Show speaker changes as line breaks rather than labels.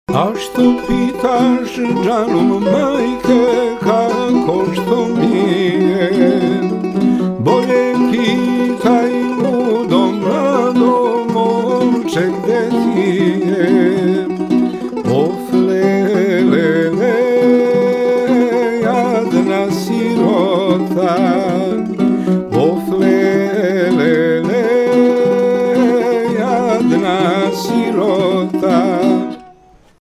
A što pitaš, džanum majke, kako što mi je?